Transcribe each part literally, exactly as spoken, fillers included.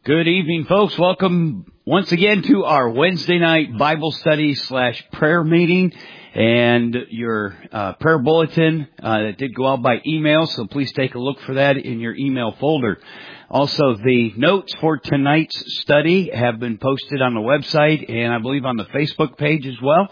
Good evening, folks. Welcome once again to our Wednesday night Bible study slash prayer meeting. And your uh, prayer bulletin uh, that did go out by email, so please take a look for that in your email folder. Also, the notes for tonight's study have been posted on the website and I believe on the Facebook page as well.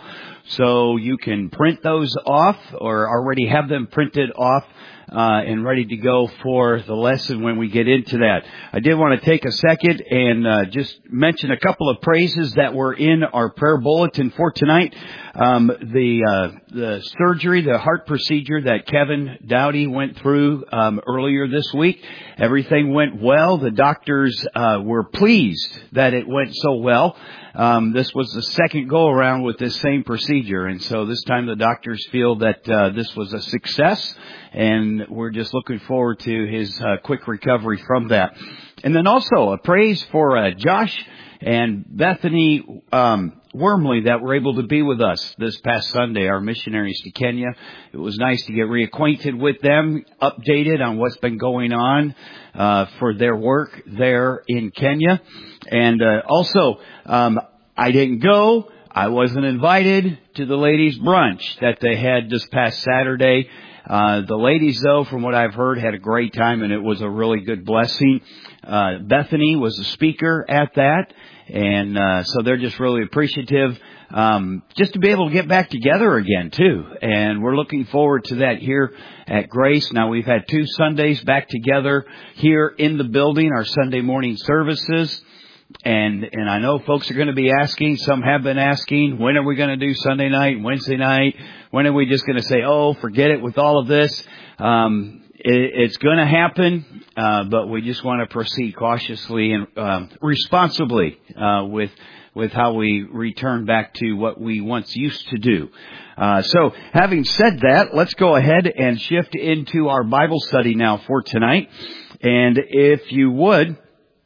So you can print those off or already have them printed off uh, and ready to go for the lesson when we get into that. I did want to take a second and uh, just mention a couple of praises that were in our prayer bulletin for tonight. Um, the uh, the surgery, the heart procedure that Kevin Dowdy went through um, earlier this week, everything went well. The doctors uh, were pleased that it went so well. Um, this was the second go around with this same procedure, and so this time the doctors feel that uh, this was a success, and we're just looking forward to his uh, quick recovery from that. And then also a praise for uh, Josh and Bethany um, Wormley that were able to be with us this past Sunday, our missionaries to Kenya. It was nice to get reacquainted with them, updated on what's been going on uh, for their work there in Kenya. And uh, also, um, I didn't go. I wasn't invited to the ladies' brunch that they had this past Saturday. Uh, the ladies, though, from what I've heard, had a great time, and it was a really good blessing. Uh, Bethany was a speaker at that, and uh, so they're just really appreciative um, just to be able to get back together again, too. And we're looking forward to that here at Grace. Now, we've had two Sundays back together here in the building, our Sunday morning services. And and I know folks are going to be asking, some have been asking, when are we going to do Sunday night, Wednesday night? When are we just going to say, oh, forget it with all of this? Um, it, it's going to happen, uh, but we just want to proceed cautiously and um, responsibly uh, with with how we return back to what we once used to do. Uh, so having said that, let's go ahead and shift into our Bible study now for tonight. And if you would,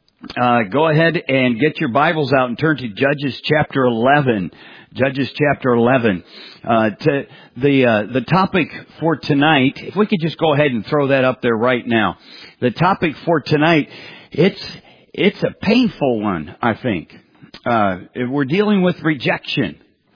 Uh, go ahead and get your Bibles out and turn to Judges chapter eleven. Judges chapter eleven. Uh, to the uh, the topic for tonight, if we could just go ahead and throw that up there right now. The topic for tonight, it's it's a painful one, I think. Uh, we're dealing with rejection,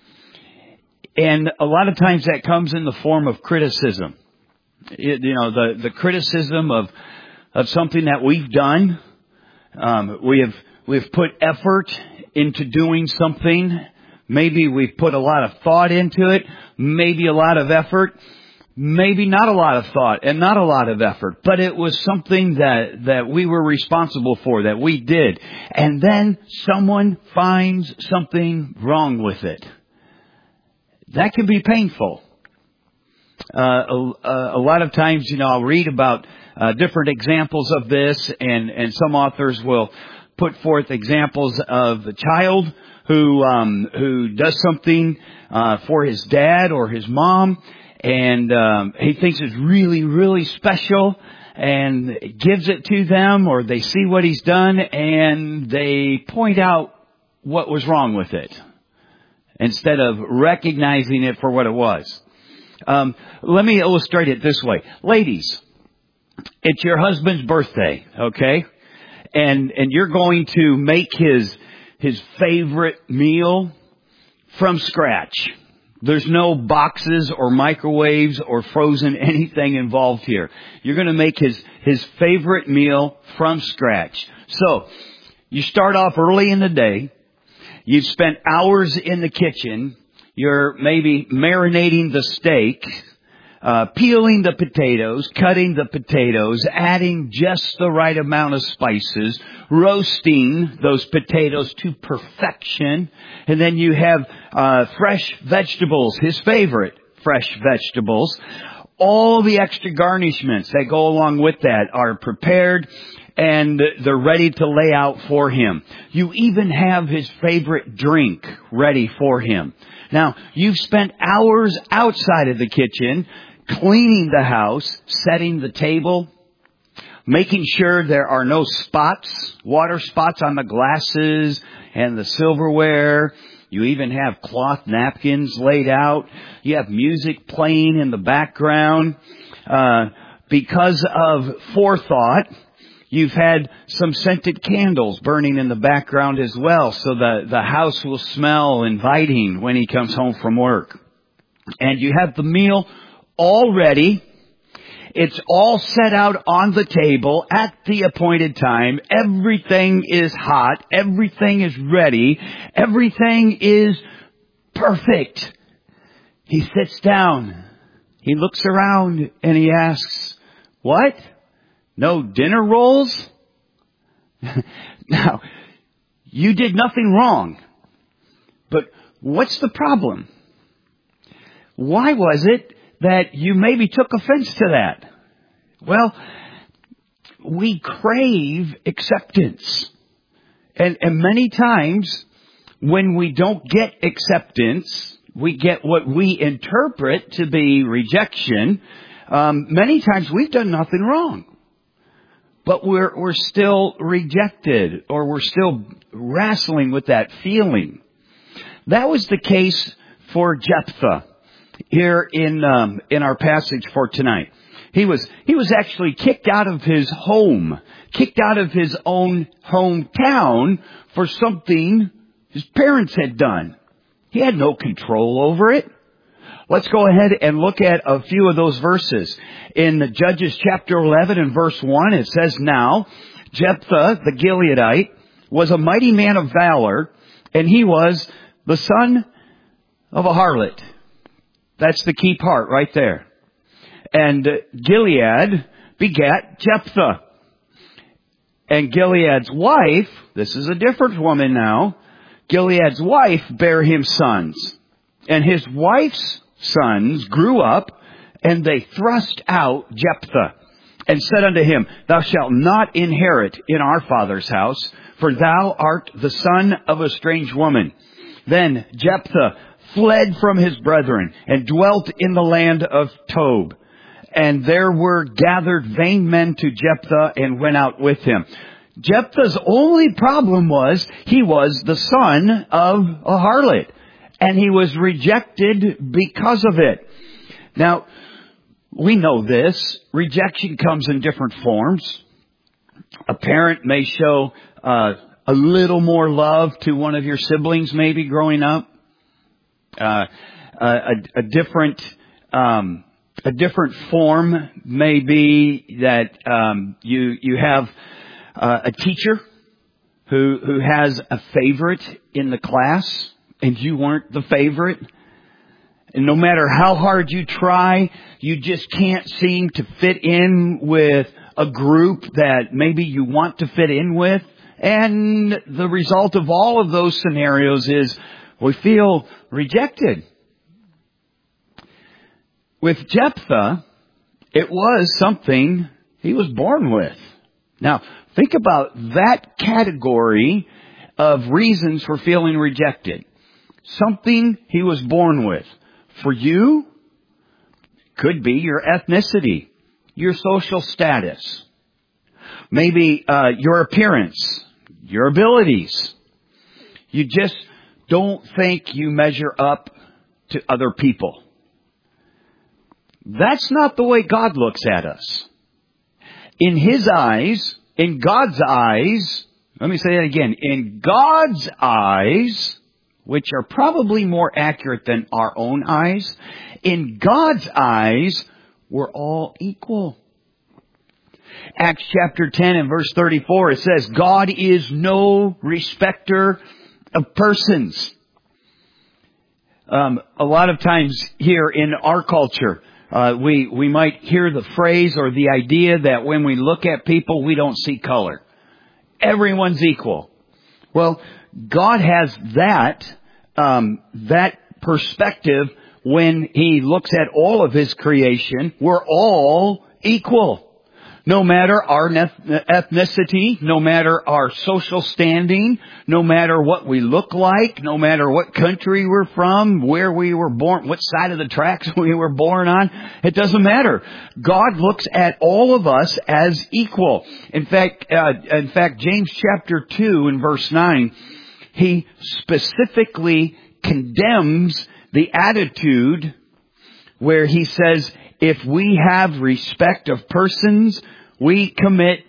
and a lot of times that comes in the form of criticism. It, you know, the the criticism of of something that we've done. Um, we have, we've put effort into doing something. Maybe we've put a lot of thought into it. Maybe a lot of effort. Maybe not a lot of thought and not a lot of effort. But it was something that, that we were responsible for, that we did. And then someone finds something wrong with it. That can be painful. Uh, a, a lot of times, you know, I'll read about Uh, different examples of this, and, and some authors will put forth examples of a child who um, who does something uh, for his dad or his mom, and um, he thinks it's really, really special, and gives it to them, or they see what he's done, and they point out what was wrong with it, instead of recognizing it for what it was. Um, let me illustrate it this way. Ladies, it's your husband's birthday, okay? And and you're going to make his his favorite meal from scratch. There's no boxes or microwaves or frozen anything involved here. You're going to make his his favorite meal from scratch. So, you start off early in the day. You've spent hours in the kitchen. You're maybe marinating the steak. Uh, peeling the potatoes, cutting the potatoes, adding just the right amount of spices, roasting those potatoes to perfection. And then you have uh, fresh vegetables, his favorite fresh vegetables. All the extra garnishments that go along with that are prepared and they're ready to lay out for him. You even have his favorite drink ready for him. Now, you've spent hours outside of the kitchen cleaning the house, setting the table, making sure there are no spots, water spots on the glasses and the silverware. You even have cloth napkins laid out. You have music playing in the background. Uh, because of forethought, You've had some scented candles burning in the background as well, so the, the house will smell inviting when he comes home from work. And you have the meal all ready. It's all set out on the table at the appointed time. Everything is hot. Everything is ready. Everything is perfect. He sits down. He looks around and he asks, "What? No dinner rolls?" Now, you did nothing wrong. But what's the problem? Why was it that you maybe took offense to that? Well, we crave acceptance. And, and many times when we don't get acceptance, we get what we interpret to be rejection. Um, many times we've done nothing wrong. But we're, we're still rejected, or we're still wrestling with that feeling. That was the case for Jephthah here in, um, in our passage for tonight. He was, he was actually kicked out of his home, kicked out of his own hometown for something his parents had done. He had no control over it. Let's go ahead and look at a few of those verses. In Judges chapter eleven and verse one, it says, "Now Jephthah the Gileadite was a mighty man of valor, and he was the son of a harlot." That's the key part right there. "And Gilead begat Jephthah. And Gilead's wife," this is a different woman now, "Gilead's wife bare him sons. And his wife's sons grew up, and they thrust out Jephthah, and said unto him, Thou shalt not inherit in our father's house, for thou art the son of a strange woman. Then Jephthah fled from his brethren, and dwelt in the land of Tob. And there were gathered vain men to Jephthah, and went out with him." Jephthah's only problem was he was the son of a harlot, and he was rejected because of it. Now, we know this. Rejection comes in different forms. A parent may show uh, a little more love to one of your siblings maybe growing up. Uh, a, a different um, a different form may be that um, you you have uh, a teacher who who has a favorite in the class, and you weren't the favorite. And no matter how hard you try, you just can't seem to fit in with a group that maybe you want to fit in with. And the result of all of those scenarios is we feel rejected. With Jephthah, it was something he was born with. Now, think about that category of reasons for feeling rejected. Something he was born with. For you, could be your ethnicity, your social status, maybe uh, your appearance, your abilities. You just don't think you measure up to other people. That's not the way God looks at us. In His eyes, in God's eyes, let me say that again, in God's eyes, which are probably more accurate than our own eyes, in God's eyes, we're all equal. Acts chapter ten and verse thirty-four, it says, God is no respecter of persons. Um, a lot of times here in our culture, uh, we, we might hear the phrase or the idea that when we look at people, we don't see color. Everyone's equal. Well, God has that, um, that perspective when He looks at all of His creation. We're all equal. No matter our ethnicity, no matter our social standing, no matter what we look like, no matter what country we're from, where we were born, what side of the tracks we were born on, it doesn't matter. God looks at all of us as equal. In fact, uh, in fact, James chapter two and verse nine, he specifically condemns the attitude where he says, if we have respect of persons, we commit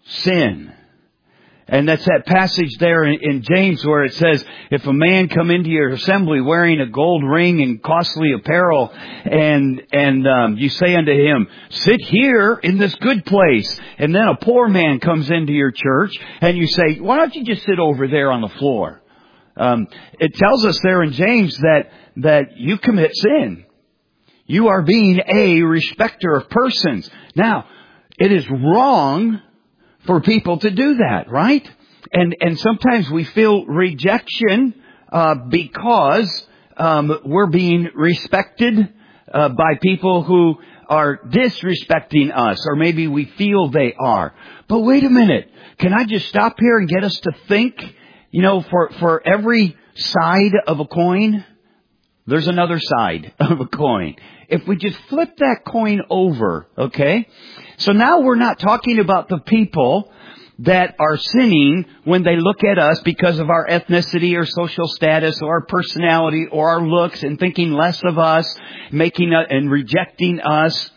sin. And that's that passage there in, in James where it says, if a man come into your assembly wearing a gold ring and costly apparel, and and um, you say unto him, sit here in this good place, and then a poor man comes into your church, and you say, why don't you just sit over there on the floor? Um, it tells us there in James that that you commit sin. You are being a respecter of persons. Now, it is wrong for people to do that, right? And and sometimes we feel rejection uh, because um, we're being respected uh, by people who are disrespecting us, or maybe we feel they are. But wait a minute, can I just stop here and get us to think? You know, for for every side of a coin, there's another side of a coin. If we just flip that coin over, okay? So now we're not talking about the people that are sinning when they look at us because of our ethnicity or social status or our personality or our looks and thinking less of us, making a, and rejecting us.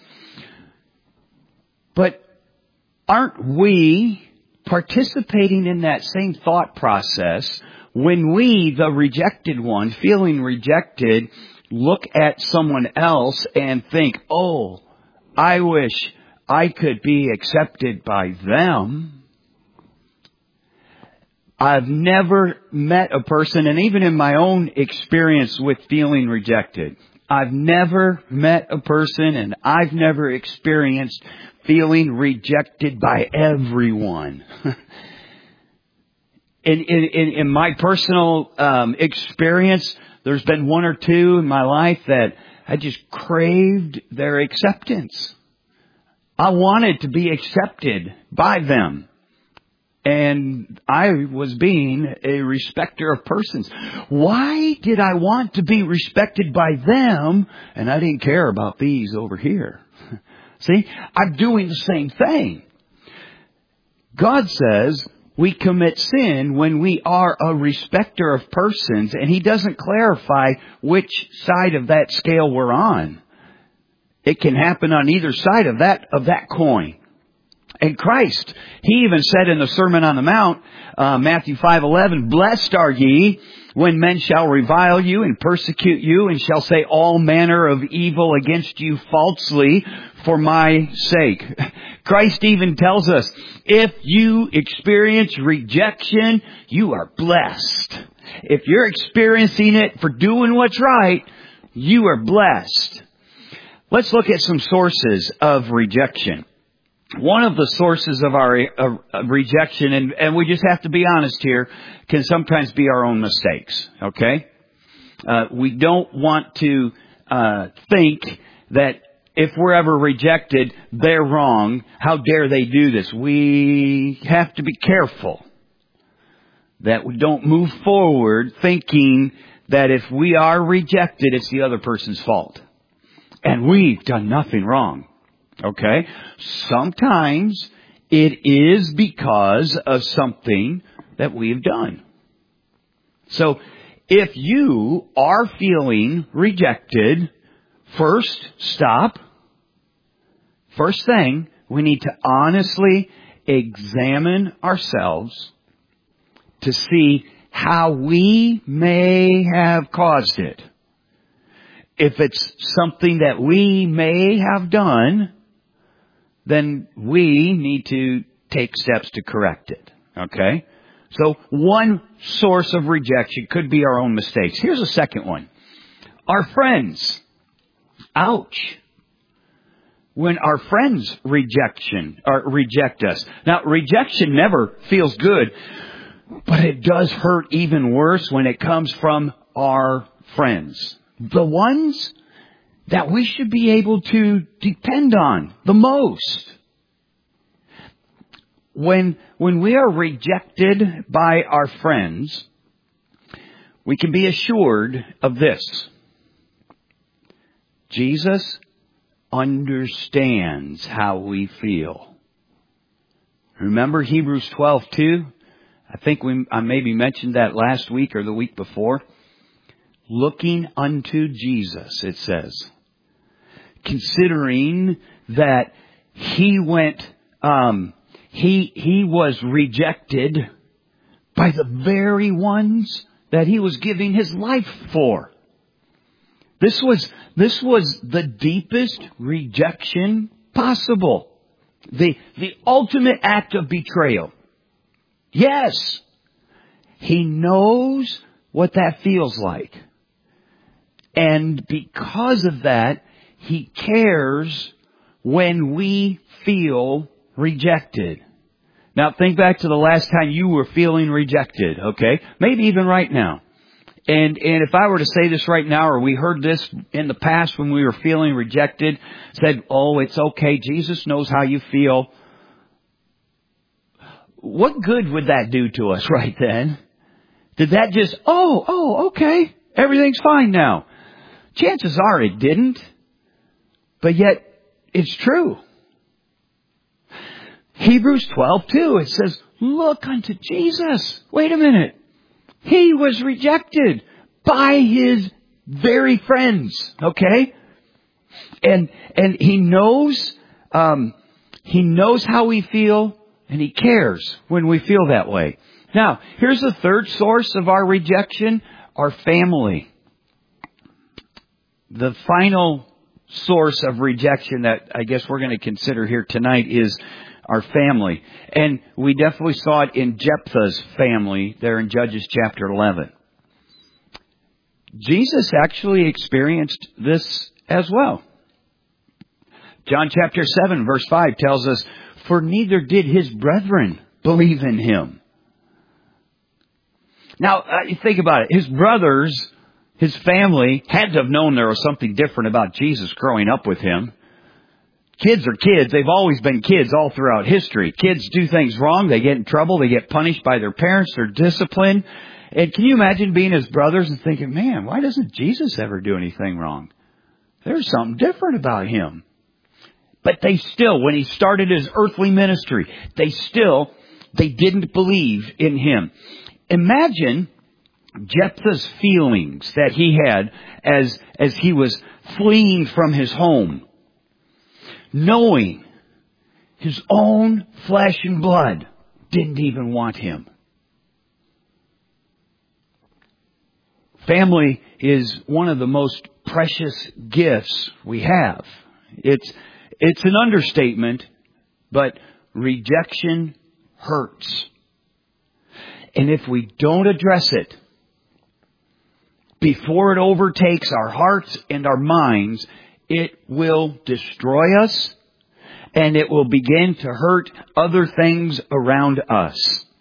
But aren't we participating in that same thought process when we, the rejected one, feeling rejected, look at someone else and think, oh, I wish I could be accepted by them. I've never met a person, and even in my own experience with feeling rejected, I've never met a person and I've never experienced feeling rejected by everyone. in, in, in, in my personal um, experience, there's been one or two in my life that I just craved their acceptance. I wanted to be accepted by them. And I was being a respecter of persons. Why did I want to be respected by them and I didn't care about these over here? See, I'm doing the same thing. God says we commit sin when we are a respecter of persons, and He doesn't clarify which side of that scale we're on. It can happen on either side of that of that coin. And Christ, He even said in the Sermon on the Mount, uh, Matthew five eleven, blessed are ye when men shall revile you and persecute you and shall say all manner of evil against you falsely for my sake. Christ even tells us, if you experience rejection, you are blessed. If you're experiencing it for doing what's right, you are blessed. Let's look at some sources of rejection. One of the sources of our uh, rejection, and, and we just have to be honest here, can sometimes be our own mistakes, okay? Uh, we don't want to uh, think that if we're ever rejected, they're wrong. How dare they do this? We have to be careful that we don't move forward thinking that if we are rejected, it's the other person's fault. And we've done nothing wrong. Okay? Sometimes it is because of something that we've done. So if you are feeling rejected, first, stop. First thing, we need to honestly examine ourselves to see how we may have caused it. If it's something that we may have done, then we need to take steps to correct it. Okay? So one source of rejection could be our own mistakes. Here's a second one. Our friends. Ouch. When our friends rejection or reject us. Now, rejection never feels good, but it does hurt even worse when it comes from our friends. The ones that we should be able to depend on the most. When, when we are rejected by our friends, we can be assured of this. Jesus understands how we feel. Remember Hebrews twelve two? I think we I maybe mentioned that last week or the week before. Looking unto Jesus, it says. Considering that He went, um, He, he was rejected by the very ones that he was giving his life for. This was, this was the deepest rejection possible. The, the ultimate act of betrayal. Yes, he knows what that feels like. And because of that, he cares when we feel rejected. Now think back to the last time you were feeling rejected, okay? Maybe even right now. And and if I were to say this right now, or we heard this in the past when we were feeling rejected, said, oh, it's okay, Jesus knows how you feel. What good would that do to us right then? Did that just, oh, oh, okay, everything's fine now? Chances are it didn't. But yet, it's true. Hebrews twelve two, it says, look unto Jesus. Wait a minute. He was rejected by his very friends, okay? And and he knows um, he knows how we feel, and he cares when we feel that way. Now, here's the third source of our rejection, our family. The final source of rejection that I guess we're going to consider here tonight is our family. And we definitely saw it in Jephthah's family there in Judges chapter eleven. Jesus actually experienced this as well. John chapter seven verse five tells us, for neither did his brethren believe in him. Now, uh, think about it. His brothers, his family, had to have known there was something different about Jesus growing up with him. Kids are kids. They've always been kids all throughout history. Kids do things wrong. They get in trouble. They get punished by their parents. They're disciplined. And can you imagine being his brothers and thinking, man, why doesn't Jesus ever do anything wrong? There's something different about him. But they still, when he started his earthly ministry, they still, they didn't believe in him. Imagine Jephthah's feelings that he had as, as he was fleeing from his home, knowing his own flesh and blood didn't even want him. Family is one of the most precious gifts we have. It's, it's an understatement, but rejection hurts. And if we don't address it before it overtakes our hearts and our minds, it will destroy us, and it will begin to hurt other things around us.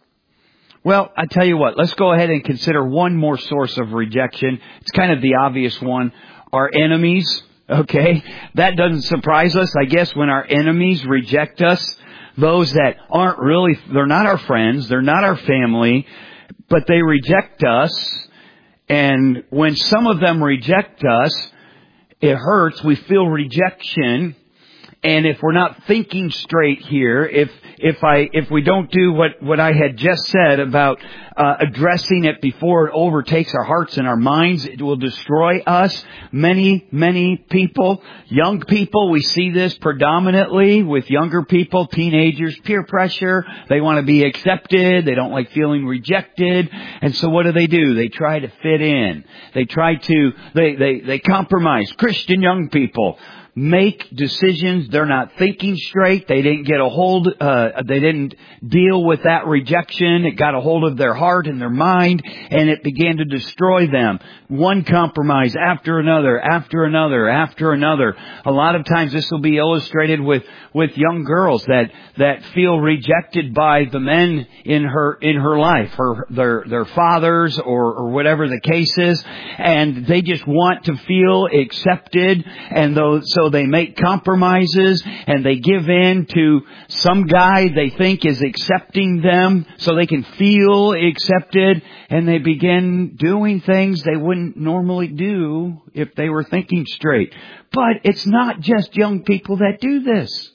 Well, I tell you what, let's go ahead and consider one more source of rejection. It's kind of the obvious one. Our enemies, okay? That doesn't surprise us, I guess, when our enemies reject us. Those that aren't really, they're not our friends, they're not our family, but they reject us. And when some of them reject us, it hurts. We feel rejection. And if we're not thinking straight here, if if I if we don't do what, what I had just said about uh, addressing it before it overtakes our hearts and our minds, it will destroy us. Many, many people, young people, we see this predominantly with younger people, teenagers, peer pressure. They want to be accepted. They don't like feeling rejected. And so what do they do? They try to fit in. They try to, they, they, they compromise. Christian young people make decisions. They're not thinking straight. They didn't get a hold, uh, they didn't deal with that rejection. It got a hold of their heart and their mind, and it began to destroy them. One compromise after another, after another, after another. A lot of times this will be illustrated with, with young girls that, that feel rejected by the men in her, in her life, her, their, their fathers or, or whatever the case is, and they just want to feel accepted, and those, so So they make compromises and they give in to some guy they think is accepting them so they can feel accepted, and they begin doing things they wouldn't normally do if they were thinking straight. But it's not just young people that do this.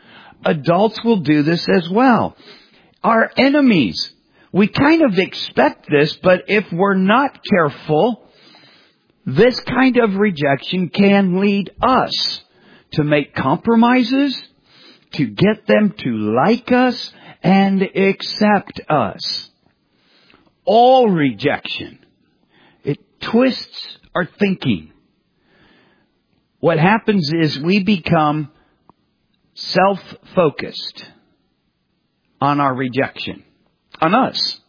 Adults will do this as well. Our enemies, we kind of expect this, but if we're not careful, this kind of rejection can lead us to make compromises, to get them to like us and accept us. All rejection, it twists our thinking. What happens is we become self-focused on our rejection, on us.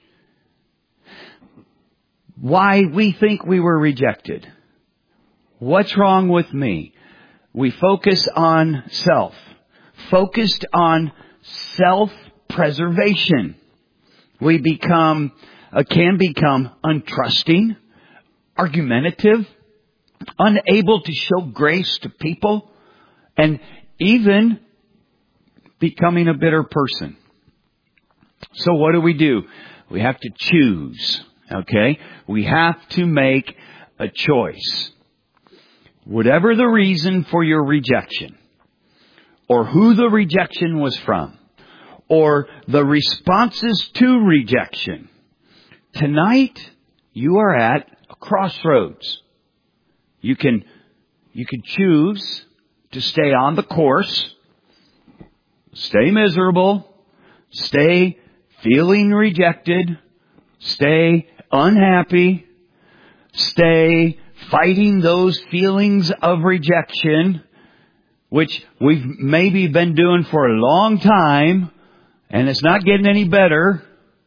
Why we think we were rejected. What's wrong with me? We focus on self. Focused on self-preservation. We become, uh, can become untrusting, argumentative, unable to show grace to people, and even becoming a bitter person. So what do we do? We have to choose. Okay? We have to make a choice. Whatever the reason for your rejection, or who the rejection was from, or the responses to rejection, tonight you are at a crossroads. You can, you can choose to stay on the course, stay miserable, stay feeling rejected, stay unhappy, stay fighting those feelings of rejection, which we've maybe been doing for a long time, and it's not getting any better.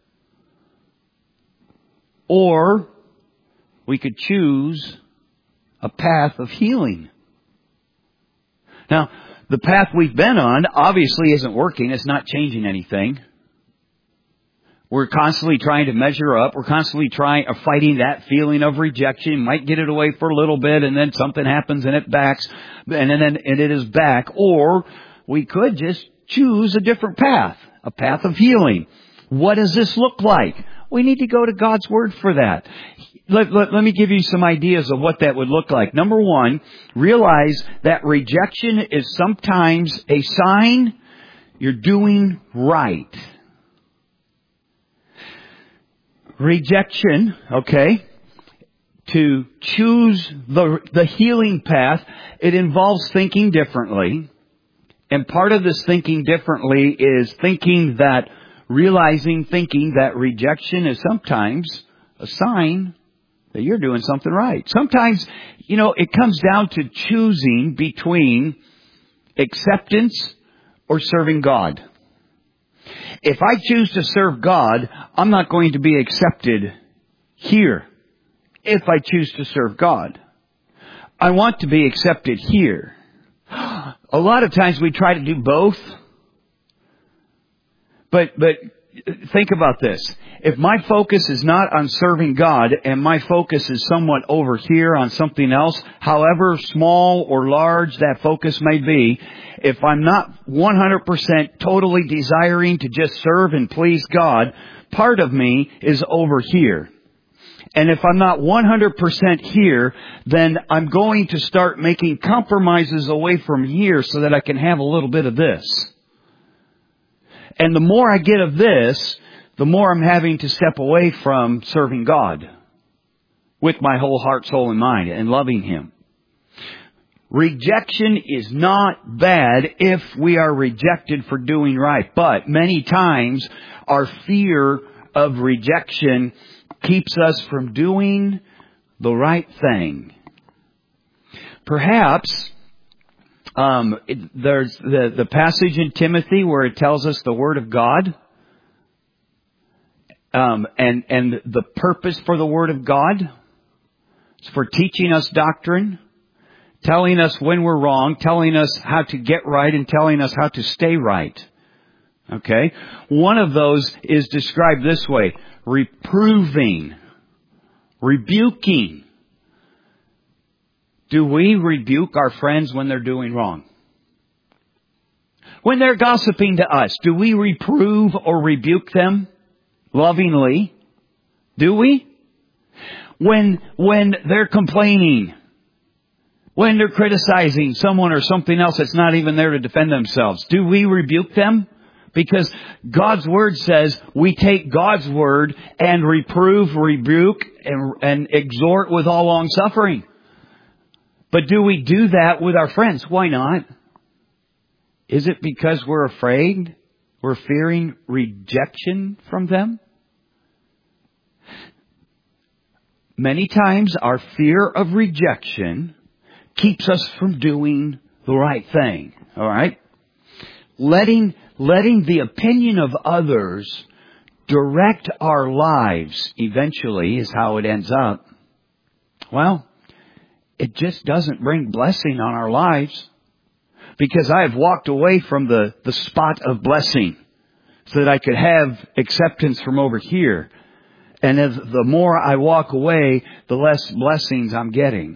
Or we could choose a path of healing. Now, the path we've been on obviously isn't working. It's not changing anything. We're constantly trying to measure up. We're constantly trying, or fighting that feeling of rejection. Might get it away for a little bit, and then something happens and it backs, and then and it is back. Or we could just choose a different path, a path of healing. What does this look like? We need to go to God's Word for that. Let, let, let me give you some ideas of what that would look like. Number one, realize that rejection is sometimes a sign you're doing right. Rejection, okay, to choose the, the healing path, it involves thinking differently. And part of this thinking differently is thinking that, realizing, thinking that rejection is sometimes a sign that you're doing something right. Sometimes, you know, it comes down to choosing between acceptance or serving God. If I choose to serve God, I'm not going to be accepted here. If I choose to serve God, I want to be accepted here. A lot of times we try to do both. But, but think about this. If my focus is not on serving God and my focus is somewhat over here on something else, however small or large that focus may be, if I'm not one hundred percent totally desiring to just serve and please God, part of me is over here. And if I'm not one hundred percent here, then I'm going to start making compromises away from here so that I can have a little bit of this. And the more I get of this, the more I'm having to step away from serving God with my whole heart, soul, and mind and loving Him. Rejection is not bad if we are rejected for doing right. But many times our fear of rejection keeps us from doing the right thing. Perhaps um, it, there's the, the passage in Timothy where it tells us the Word of God um, and, and the purpose for the Word of God is for teaching us doctrine, telling us when we're wrong, telling us how to get right, and telling us how to stay right. Okay? One of those is described this way: reproving, rebuking. Do we rebuke our friends when they're doing wrong? When they're gossiping to us, do we reprove or rebuke them lovingly? Do we? When, when they're complaining, when they're criticizing someone or something else that's not even there to defend themselves, do we rebuke them? Because God's Word says we take God's Word and reprove, rebuke, and, and exhort with all long suffering. But do we do that with our friends? Why not? Is it because we're afraid? We're fearing rejection from them? Many times our fear of rejection keeps us from doing the right thing. All right? Letting, letting the opinion of others direct our lives eventually is how it ends up. Well, it just doesn't bring blessing on our lives. Because I have walked away from the, the spot of blessing so that I could have acceptance from over here. And as the more I walk away, the less blessings I'm getting.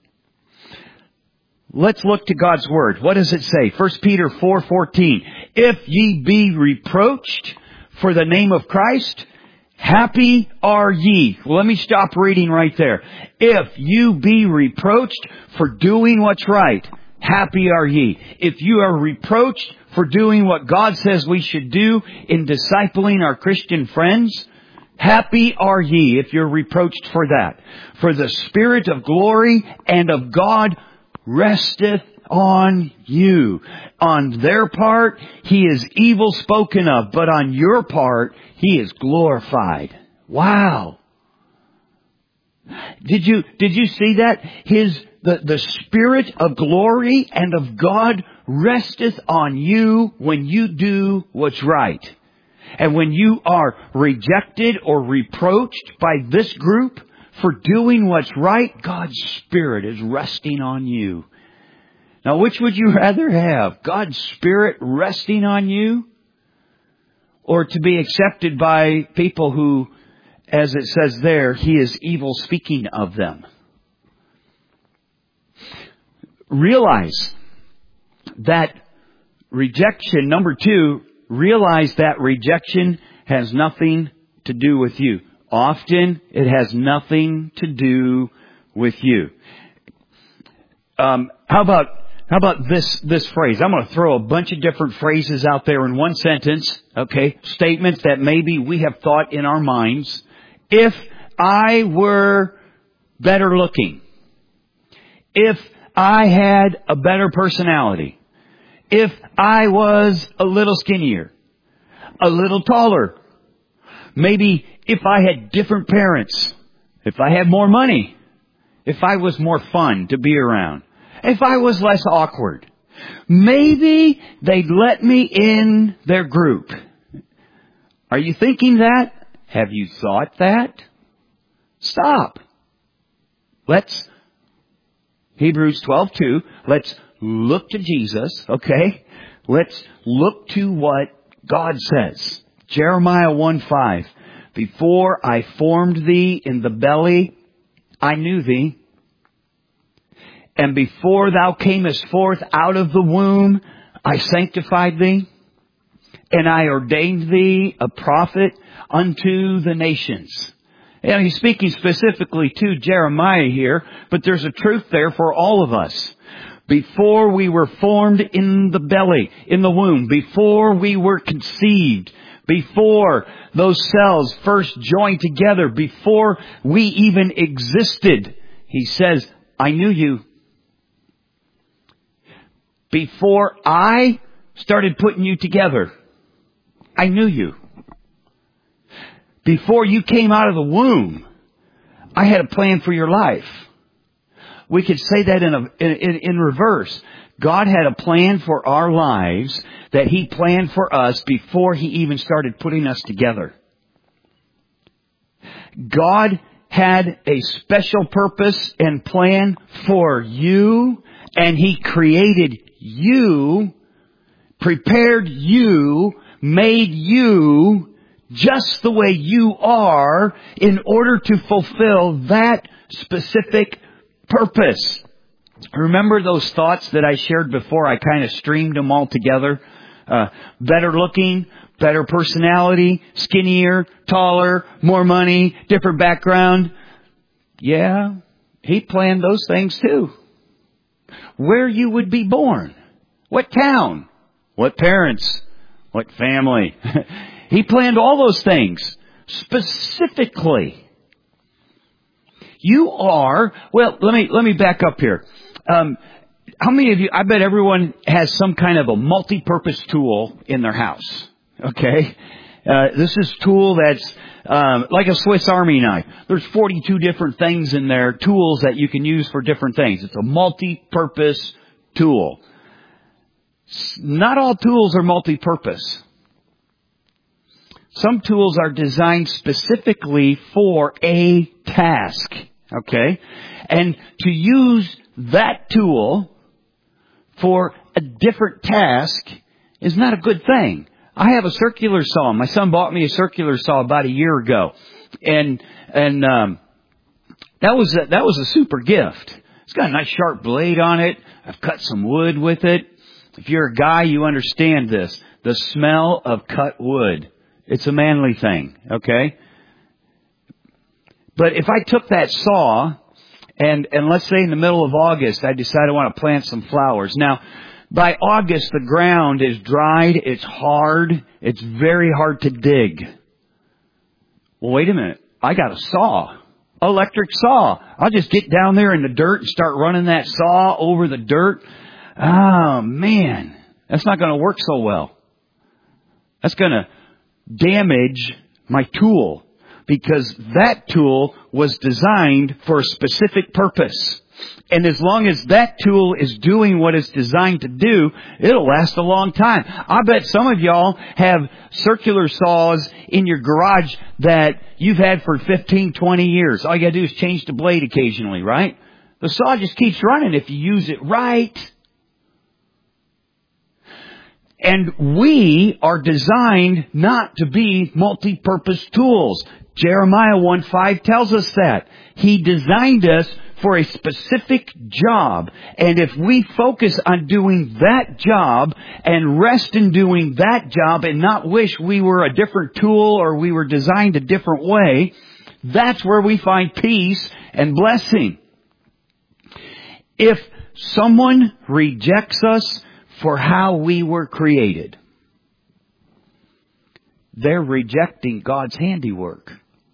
Let's look to God's Word. What does it say? First Peter four fourteen. If ye be reproached for the name of Christ, happy are ye. Well, let me stop reading right there. If you be reproached for doing what's right, happy are ye. If you are reproached for doing what God says we should do in discipling our Christian friends, happy are ye if you're reproached for that. For the Spirit of glory and of God resteth on you. On their part, He is evil spoken of, but on your part, He is glorified. Wow. Did you, did you see that? His, the, the Spirit of glory and of God resteth on you when you do what's right. And when you are rejected or reproached by this group for doing what's right, God's Spirit is resting on you. Now, which would you rather have? God's Spirit resting on you? Or to be accepted by people who, as it says there, He is evil speaking of them? Realize that rejection, number two, realize that rejection has nothing to do with you. Often it has nothing to do with you. Um, how about how about this this phrase? I'm going to throw a bunch of different phrases out there in one sentence. Okay, statements that maybe we have thought in our minds. If I were better looking, if I had a better personality, if I was a little skinnier, a little taller, maybe if I had different parents, if I had more money, if I was more fun to be around, if I was less awkward, maybe they'd let me in their group. Are you thinking that? Have you thought that? Stop. Let's, Hebrews twelve two, let's look to Jesus, okay? Let's look to what God says. Jeremiah one five. Before I formed thee in the belly, I knew thee. And before thou camest forth out of the womb, I sanctified thee. And I ordained thee a prophet unto the nations. And he's speaking specifically to Jeremiah here, but there's a truth there for all of us. Before we were formed in the belly, in the womb, before we were conceived, before those cells first joined together, before we even existed, He says, I knew you. Before I started putting you together, I knew you. Before you came out of the womb, I had a plan for your life. We could say that in, a, in, in reverse. God had a plan for our lives that He planned for us before He even started putting us together. God had a special purpose and plan for you, and He created you, prepared you, made you just the way you are in order to fulfill that specific purpose. Remember those thoughts that I shared before? I kind of streamed them all together. Uh, better looking, better personality, skinnier, taller, more money, different background. Yeah, He planned those things too. Where you would be born. What town. What parents. What family. He planned all those things specifically. You are, well, let me, let me back up here. Um, How many of you, I bet everyone has some kind of a multi-purpose tool in their house. Okay? Uh, this is a tool that's um, like a Swiss Army knife. There's forty-two different things in there, tools that you can use for different things. It's a multi-purpose tool. Not all tools are multi-purpose. Some tools are designed specifically for a task. Okay? And to use that tool for a different task is not a good thing. I have a circular saw. My son bought me a circular saw about a year ago. And, and, um, that was a, that was a super gift. It's got a nice sharp blade on it. I've cut some wood with it. If you're a guy, you understand this. The smell of cut wood. It's a manly thing, okay? But if I took that saw and, and let's say in the middle of August, I decide I want to plant some flowers. Now, by August, the ground is dried, it's hard, it's very hard to dig. Well, wait a minute. I got a saw. Electric saw. I'll just get down there in the dirt and start running that saw over the dirt. Oh, man. That's not going to work so well. That's going to damage my tool because that tool was designed for a specific purpose. And as long as that tool is doing what it's designed to do, it'll last a long time. I bet some of y'all have circular saws in your garage that you've had for fifteen, twenty years. All you gotta do is change the blade occasionally, right? The saw just keeps running if you use it right. And we are designed not to be multi-purpose tools. Jeremiah one five tells us that. He designed us for a specific job. And if we focus on doing that job and rest in doing that job and not wish we were a different tool or we were designed a different way, that's where we find peace and blessing. If someone rejects us for how we were created, they're rejecting God's handiwork.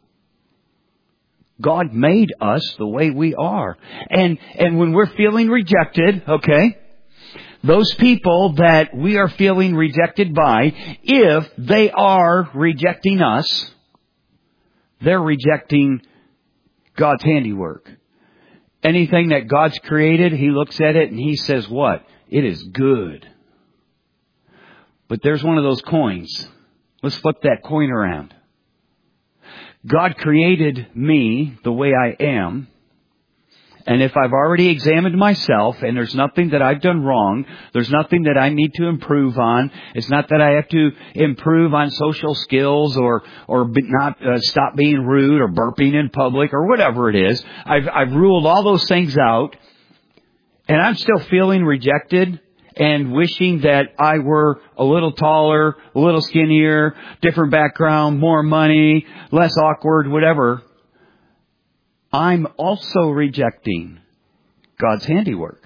God made us the way we are. And, and when we're feeling rejected, okay, those people that we are feeling rejected by, if they are rejecting us, they're rejecting God's handiwork. Anything that God's created, He looks at it and He says what? It is good. But there's one of those coins. Let's flip that coin around. God created me the way I am. And if I've already examined myself and there's nothing that I've done wrong, there's nothing that I need to improve on. It's not that I have to improve on social skills or, or be, not uh, stop being rude or burping in public or whatever it is. I've, I've ruled all those things out and I'm still feeling rejected and wishing that I were a little taller, a little skinnier, different background, more money, less awkward, whatever. I'm also rejecting God's handiwork.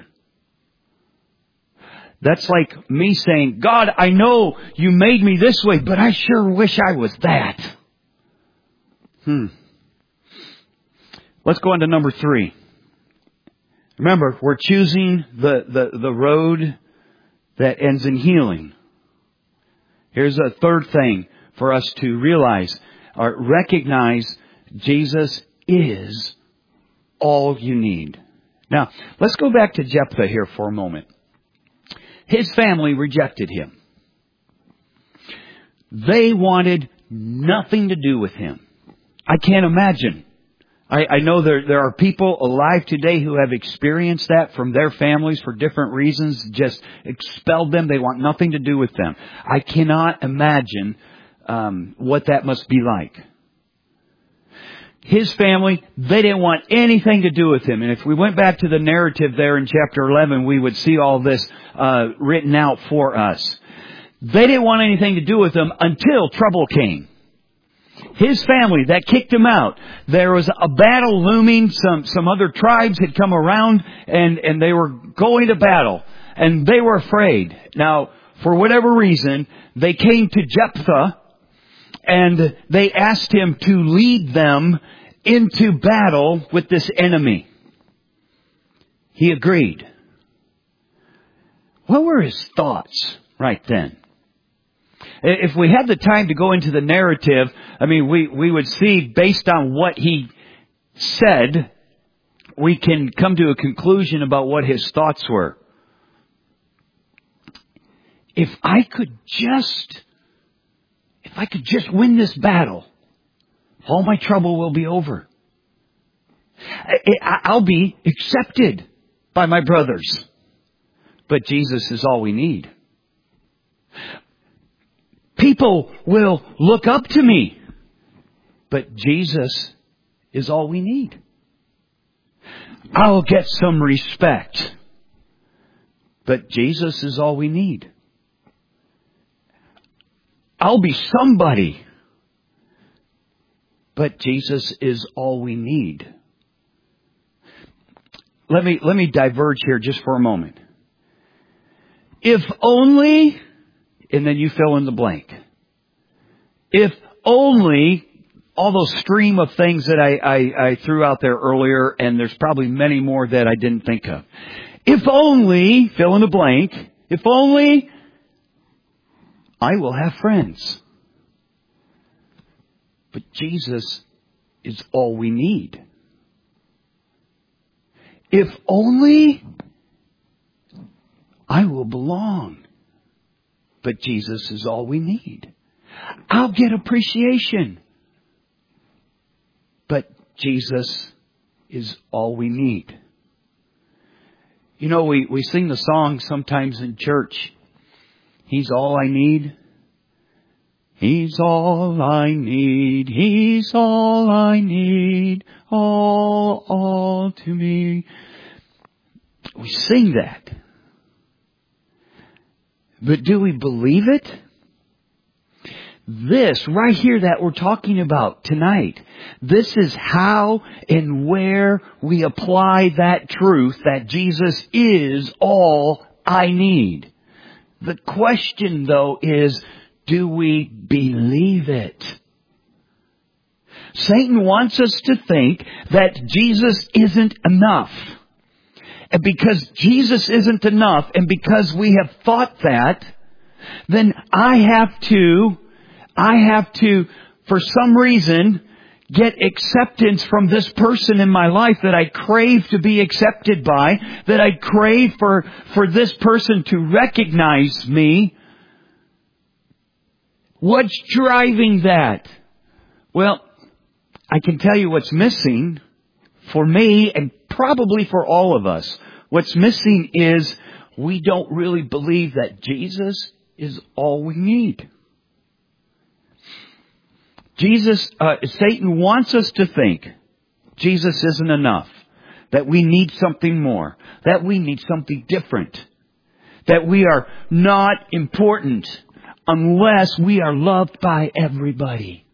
That's like me saying, God, I know you made me this way, but I sure wish I was that. Hmm. Let's go on to number three. Remember, we're choosing the, the, the road that ends in healing. Here's a third thing for us to realize or recognize. Jesus is all you need. Now, let's go back to Jephthah here for a moment. His family rejected him. They wanted nothing to do with him. I can't imagine. I, I know there, there are people alive today who have experienced that from their families for different reasons, just expelled them. They want nothing to do with them. I cannot imagine um, what that must be like. His family, they didn't want anything to do with him. And if we went back to the narrative there in chapter eleven, we would see all this uh, written out for us. They didn't want anything to do with him until trouble came. His family, that kicked him out. There was a battle looming. Some, some other tribes had come around and, and they were going to battle. And they were afraid. Now, for whatever reason, they came to Jephthah and they asked him to lead them into battle with this enemy. He agreed. What were his thoughts right then? If we had the time to go into the narrative, I mean, we, we would see based on what he said, we can come to a conclusion about what his thoughts were. If I could just, if I could just win this battle, all my trouble will be over. I'll be accepted by my brothers. But Jesus is all we need. People will look up to me. But Jesus is all we need. I'll get some respect. But Jesus is all we need. I'll be somebody. But Jesus is all we need. Let me, let me diverge here just for a moment. If only, and then you fill in the blank. If only all those stream of things that I, I, I threw out there earlier, and there's probably many more that I didn't think of. If only, fill in the blank, if only I will have friends. But Jesus is all we need. If only I will belong. But Jesus is all we need. I'll get appreciation. But Jesus is all we need. You know, we, we sing the song sometimes in church. He's all I need. He's all I need. He's all I need. All, all to me. We sing that. But do we believe it? This right here that we're talking about tonight, this is how and where we apply that truth that Jesus is all I need. The question, though, is, do we believe it? Satan wants us to think that Jesus isn't enough. And because Jesus isn't enough, and because we have thought that, then I have to, I have to, for some reason, get acceptance from this person in my life that I crave to be accepted by, that I crave for, for this person to recognize me. What's driving that? Well, I can tell you what's missing for me and probably for all of us. What's missing is we don't really believe that Jesus is all we need. Jesus, uh, Satan wants us to think Jesus isn't enough, that we need something more, that we need something different, that we are not important unless we are loved by everybody.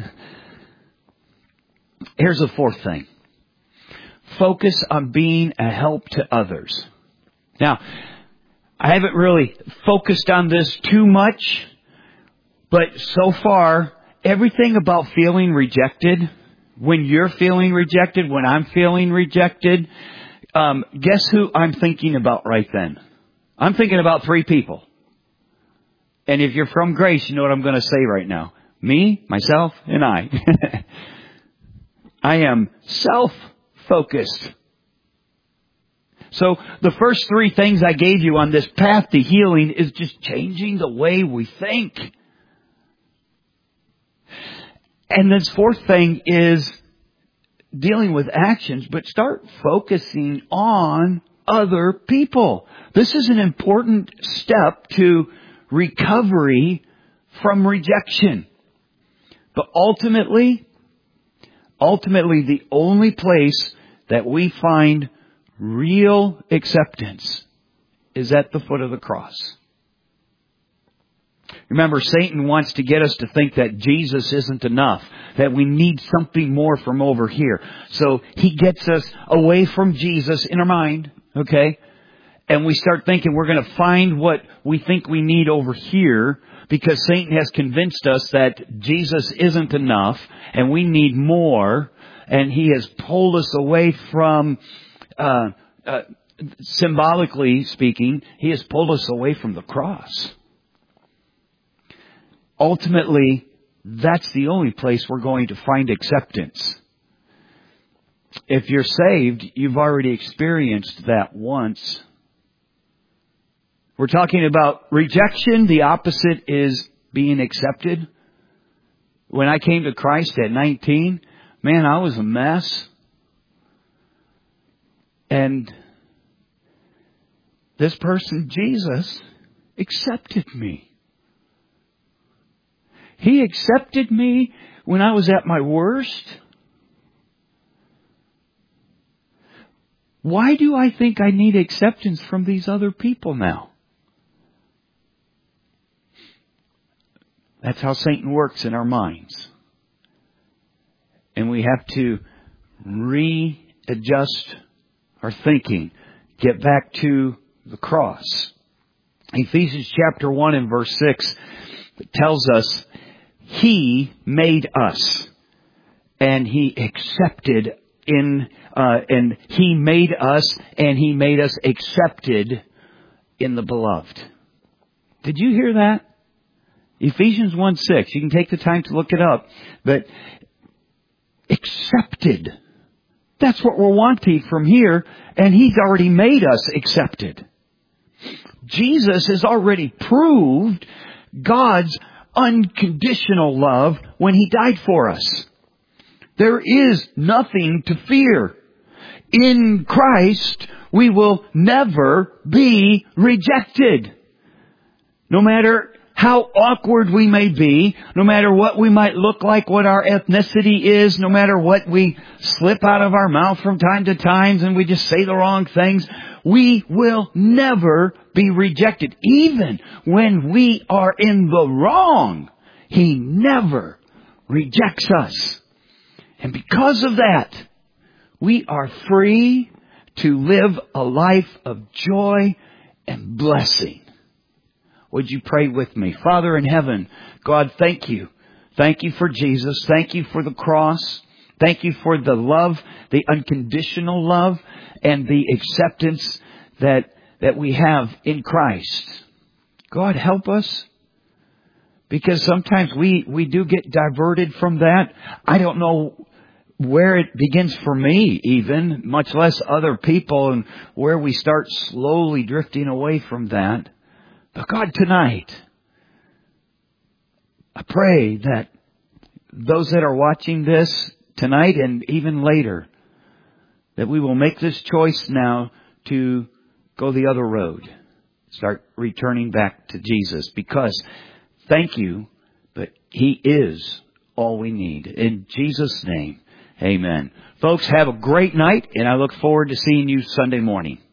Here's the fourth thing. Focus on being a help to others. Now, I haven't really focused on this too much, but so far, everything about feeling rejected, when you're feeling rejected, when I'm feeling rejected, um, guess who I'm thinking about right then? I'm thinking about three people. And if you're from Grace, you know what I'm going to say right now. Me, myself, and I. I am self-focused. So the first three things I gave you on this path to healing is just changing the way we think. And this fourth thing is dealing with actions, but start focusing on other people. This is an important step to recovery from rejection. But ultimately, ultimately the only place that we find real acceptance is at the foot of the cross. Remember, Satan wants to get us to think that Jesus isn't enough, that we need something more from over here. So he gets us away from Jesus in our mind, okay? And we start thinking we're going to find what we think we need over here because Satan has convinced us that Jesus isn't enough and we need more. And he has pulled us away from uh, uh, symbolically speaking, He has pulled us away from the cross. Ultimately, that's the only place we're going to find acceptance. If you're saved, you've already experienced that once. We're talking about rejection. The opposite is being accepted. When I came to Christ at nineteen, man, I was a mess. And this person, Jesus, accepted me. He accepted me when I was at my worst. Why do I think I need acceptance from these other people now? That's how Satan works in our minds. And we have to readjust our thinking. Get back to the cross. Ephesians chapter one and verse six tells us He made us. And He accepted in, uh, and He made us and He made us accepted in the beloved. Did you hear that? Ephesians one six. You can take the time to look it up. But accepted. That's what we're wanting from here. And He's already made us accepted. Jesus has already proved God's unconditional love when He died for us. There is nothing to fear. In Christ, we will never be rejected. No matter how awkward we may be, no matter what we might look like, what our ethnicity is, no matter what we slip out of our mouth from time to time and we just say the wrong things, we will never be rejected. Even when we are in the wrong, He never rejects us. And because of that, we are free to live a life of joy and blessing. Would you pray with me? Father in heaven, God, thank you. Thank you for Jesus. Thank you for the cross. Thank you for the love, the unconditional love, and the acceptance that, that we have in Christ. God, help us. Because sometimes we, we do get diverted from that. I don't know where it begins for me even, much less other people, and where we start slowly drifting away from that. But God, tonight, I pray that those that are watching this tonight and even later, that we will make this choice now to go the other road. Start returning back to Jesus. Because, thank you, but He is all we need. In Jesus' name, amen. Folks, have a great night, and I look forward to seeing you Sunday morning.